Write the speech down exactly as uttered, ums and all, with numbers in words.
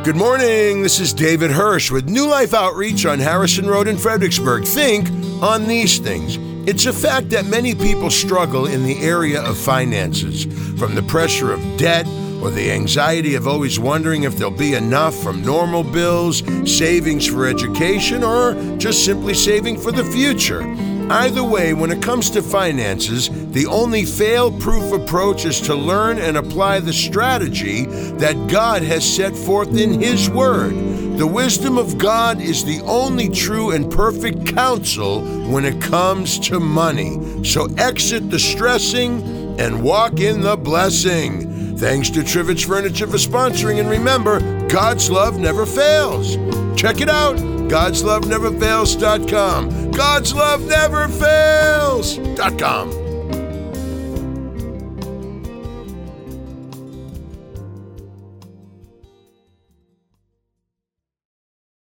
Good morning. This is David Hirsch with New Life Outreach on Harrison Road in Fredericksburg. Think on these things. It's a fact that many people struggle in the area of finances, from the pressure of debt or the anxiety of always wondering if there'll be enough from normal bills, savings for education, or just simply saving for the future. Either way, when it comes to finances, the only fail-proof approach is to learn and apply the strategy that God has set forth in His Word. The wisdom of God is the only true and perfect counsel when it comes to money. So exit the stressing and walk in the blessing. Thanks to Trivets Furniture for sponsoring, and remember, God's love never fails. Check it out, gods love never fails dot com. gods love never fails dot com.